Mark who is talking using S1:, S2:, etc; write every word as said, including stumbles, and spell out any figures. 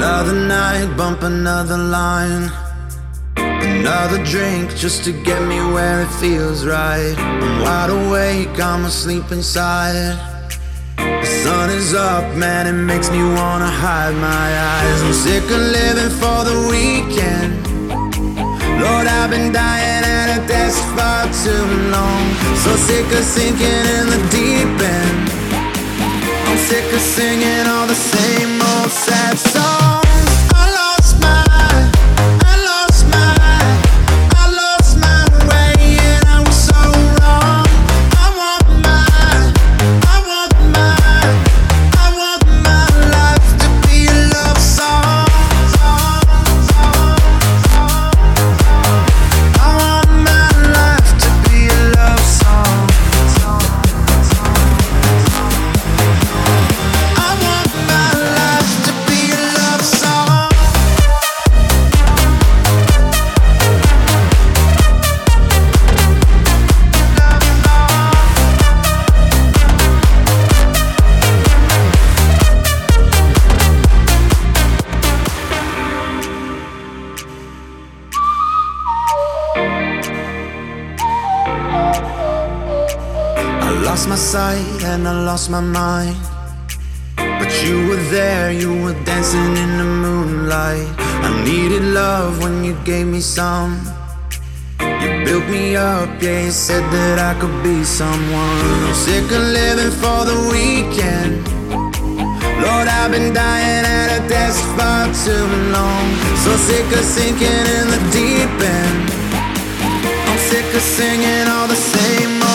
S1: Another night, bump another line. Another drink just to get me where it feels right. I'm wide awake, I'm asleep inside. The sun is up, man, it makes me wanna hide my eyes. I'm sick of living for the weekend. Lord, I've been dying at a desk for too long. So sick of sinking in the deep end. I'm sick of singing all the same old sad songs. I lost my, I lost my, I lost my way and I was so wrong. I want my, I want my, I want my life to be a love song. I want my life to be a love song. I want my life to be a love song. I lost my sight and I lost my mind. But you were there, you were dancing in the moonlight. I needed love when you gave me some. You built me up, yeah, you said that I could be someone. I'm sick of living for the weekend. Lord, I've been dying at a desk for too long. So sick of sinking in the deep end. I'm sick of singing all the same